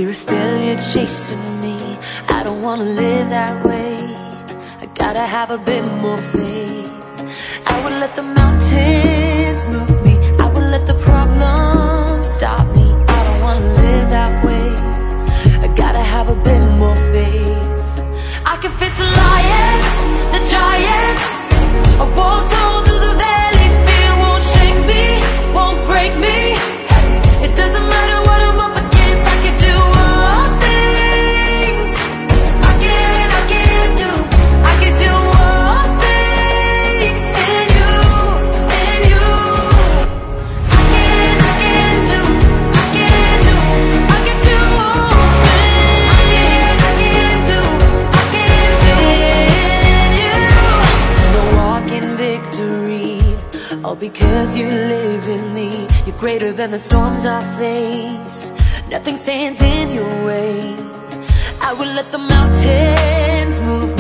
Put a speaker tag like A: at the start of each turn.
A: fear of failure chasing me. I don't wanna live that way. I gotta have a bit more faith. I would let the mountains move me. I would let the problems stop me. I don't wanna live that way. I gotta have a bit more faith. I can face the lions, the giants. I walked all through the valley. Fear won't shake me, won't break me. It doesn't matter what I'm up against. I can do all things. I can do all things in you, in you. I can do all things. I can do in you. No walk in victory, all because you live in me. You're greater than the storms I face. Nothing stands in your way. I will let the mountains move